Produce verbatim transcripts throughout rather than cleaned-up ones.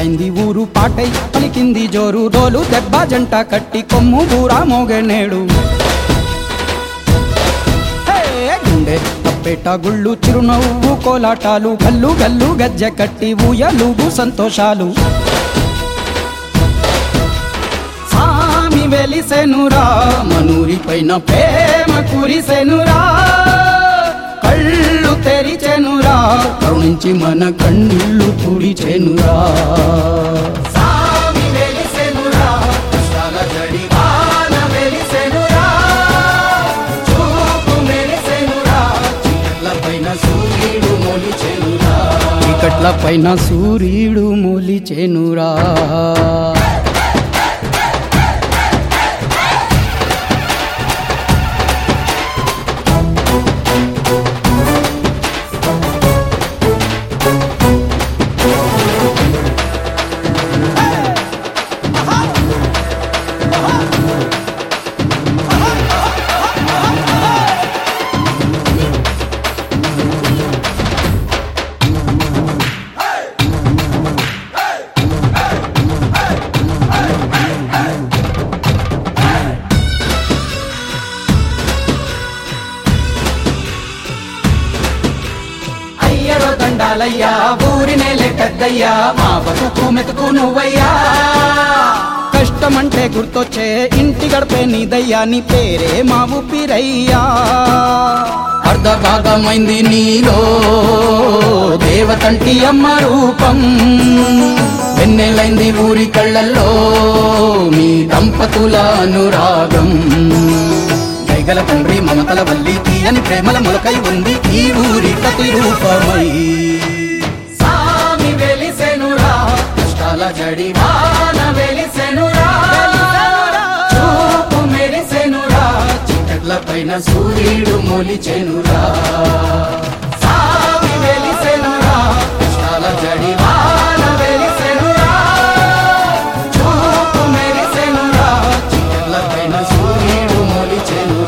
పాడైంది ఊరు పాటై పలికింది జోరు డోలు దెబ్బ జంట కట్టి కొమ్ము బూరా మోగనేడు గుండె తప్పేట గుళ్ళు చిరునవ్వు కోలాటాలు గల్లు గల్లు గజ్జె కట్టి ఊయలుగు సంతోషాలు సామి వెలిసెనురా మనూరి పైన ప్రేమ కురిసెనురా కళ్ళు తెరిచెనురా కరుణించి మన కళ్ళు తుడిచెనురా సామి వెలిసెనురా కష్టాల జడి వాన వెలిసెనురా చూపు మెరిసెనురా చీకట్ల పైన సూర్యుడు మొలిచెనురా చీకట్ల పైన సూర్యుడు మొలిచెనురా దండాలయ్యా ఊరి నేలే పెద్దయ్యా మా బతుకు మెతుకు నువ్వయ్యా కష్టమంటే గుర్తొచ్చే ఇంటి గడపే నీదయ్యా నీ పేరే మా ఊపిరయ్యా అర్ధ భాగమైంది నీలో దేవతంటి అమ్మ రూపం వెన్నెలైంది ఊరి కళ్ళల్లో మీ దంపతుల అనురాగం గల తండ్రి మమతల వల్లి తీయని ప్రేమల మొలకై ఉంది ఈ ఊరి ప్రతిరూపమై సామి వెలిసెనురా కష్టాల జడి వాన వెలిసెనురా చూపు మెరిసెనురా చీకట్ల పైన సూర్యుడు మొలిచెనురా సామి వెలిసెనురా కష్టాల జడి వాన వెలిసెనురా చూపు మెరిసెనురా చీకట్ల పైన సూర్యుడు మొలిచెనురా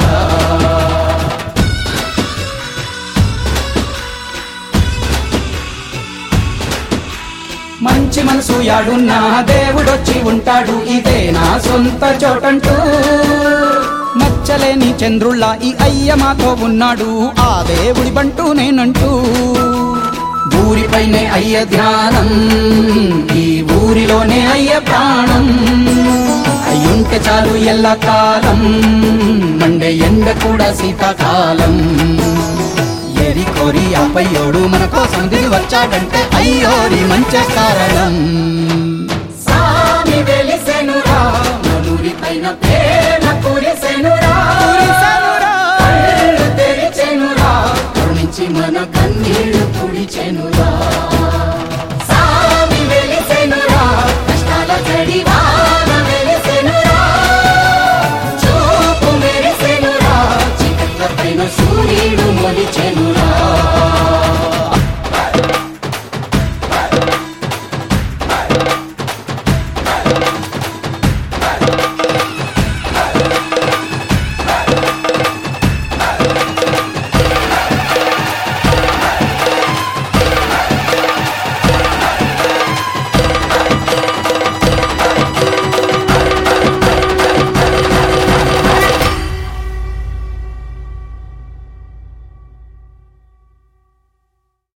మంచి మనసు యాడున్నా దేవుడొచ్చి ఉంటాడు ఇదే నా సొంత చోటంటూ నచ్చలేని చంద్రుళ్ళ ఈ అయ్య మాతో ఉన్నాడు ఆ దేవుడి బంటూ నేనంటూ ఊరిపైనే అయ్య ధ్యానం ఈ ఊరిలోనే అయ్య ప్రాణం అయ్యుంటే చాలు ఎల్ల కాలం మండే ఎండ కూడా శీతాకాలం ఎరి కోరి అప్పయ్యోడు మన కోసం దిగి వచ్చాడంటే అయ్యోరి మంచి కారణం సామి వెలిసెనురా మనూరి పైన ప్రేమ కురిసెనురా కళ్ళు తెరిచెనురా కరుణించి మన కన్నీళ్లు తుడిచెనురా